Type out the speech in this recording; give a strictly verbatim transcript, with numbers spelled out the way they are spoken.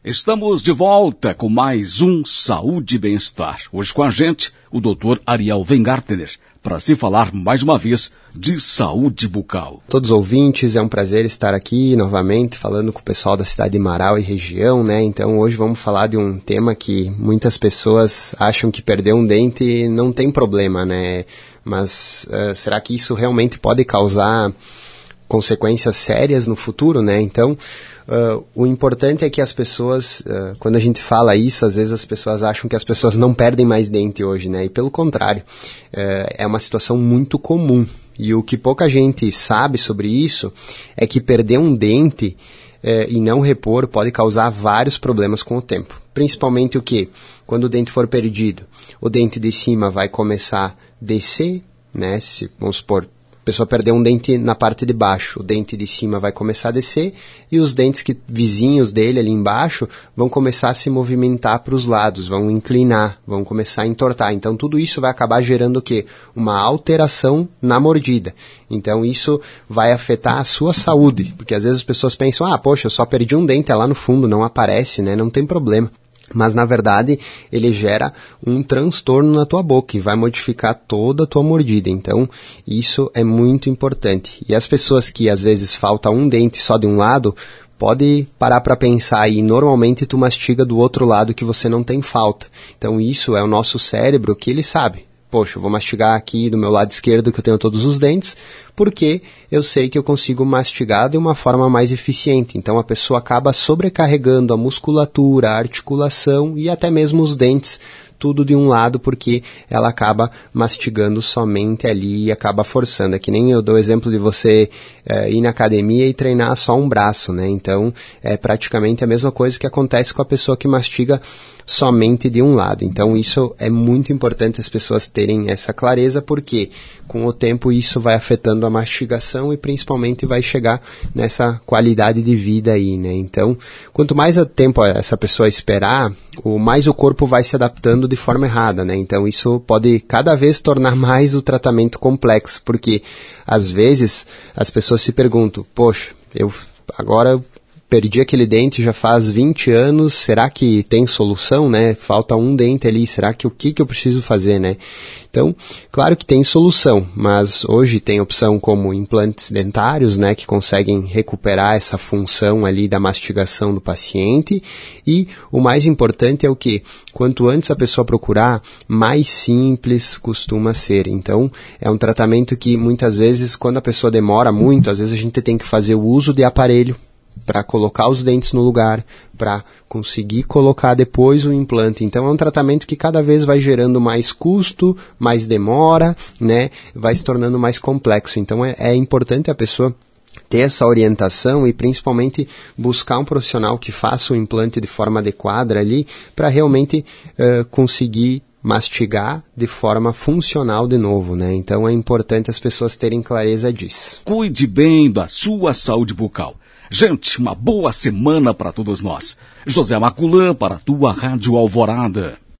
Estamos de volta com mais um Saúde e Bem-Estar. Hoje com a gente, o doutor Ariel Weingartner, para se falar mais uma vez de saúde bucal. Todos os ouvintes, é um prazer estar aqui novamente falando com o pessoal da cidade de Marau e região, né? Então hoje vamos falar de um tema que muitas pessoas acham que perder um dente não tem problema, né? Mas uh, será que isso realmente pode causar consequências sérias no futuro, né? Então, uh, o importante é que as pessoas, uh, quando a gente fala isso, às vezes as pessoas acham que as pessoas não perdem mais dente hoje, né? E pelo contrário, uh, é uma situação muito comum. E o que pouca gente sabe sobre isso é que perder um dente uh, e não repor pode causar vários problemas com o tempo. Principalmente o que? Quando o dente for perdido, o dente de cima vai começar a descer, né? Se, vamos supor, a pessoa perdeu um dente na parte de baixo, o dente de cima vai começar a descer e os dentes que, vizinhos dele ali embaixo vão começar a se movimentar para os lados, vão inclinar, vão começar a entortar. Então tudo isso vai acabar gerando o quê? Uma alteração na mordida. Então isso vai afetar a sua saúde, porque às vezes as pessoas pensam, ah, poxa, eu só perdi um dente, é lá no fundo, não aparece, né? Não tem problema. Mas, na verdade, ele gera um transtorno na tua boca e vai modificar toda a tua mordida. Então, isso é muito importante. E as pessoas que, às vezes, falta um dente só de um lado, pode parar para pensar e normalmente tu mastiga do outro lado que você não tem falta. Então, isso é o nosso cérebro que ele sabe. Poxa, eu vou mastigar aqui do meu lado esquerdo que eu tenho todos os dentes, porque eu sei que eu consigo mastigar de uma forma mais eficiente. Então a pessoa acaba sobrecarregando a musculatura, a articulação e até mesmo os dentes, tudo de um lado, porque ela acaba mastigando somente ali e acaba forçando. É que nem eu dou o exemplo de você é, ir na academia e treinar só um braço, né? Então é praticamente a mesma coisa que acontece com a pessoa que mastiga somente de um lado. Então isso é muito importante as pessoas terem essa clareza, porque com o tempo isso vai afetando a mastigação e principalmente vai chegar nessa qualidade de vida aí, né? Então, quanto mais tempo essa pessoa esperar, o mais o corpo vai se adaptando de forma errada, né? Então isso pode cada vez tornar mais o tratamento complexo, porque às vezes as pessoas se perguntam, poxa, eu agora perdi aquele dente já faz vinte anos, será que tem solução, né? Falta um dente ali, será que o que, que eu preciso fazer, né? Então, claro que tem solução, mas hoje tem opção como implantes dentários, né? Que conseguem recuperar essa função ali da mastigação do paciente. E o mais importante é o que? Quanto antes a pessoa procurar, mais simples costuma ser. Então, é um tratamento que muitas vezes, quando a pessoa demora muito, às vezes a gente tem que fazer o uso de aparelho para colocar os dentes no lugar, para conseguir colocar depois o implante. Então é um tratamento que cada vez vai gerando mais custo, mais demora, né? Vai se tornando mais complexo. Então é, é importante a pessoa ter essa orientação e principalmente buscar um profissional que faça o implante de forma adequada ali, para realmente uh, conseguir mastigar de forma funcional de novo, né? Então é importante as pessoas terem clareza disso. Cuide bem da sua saúde bucal. Gente, uma boa semana para todos nós. José Maculã para a tua Rádio Alvorada.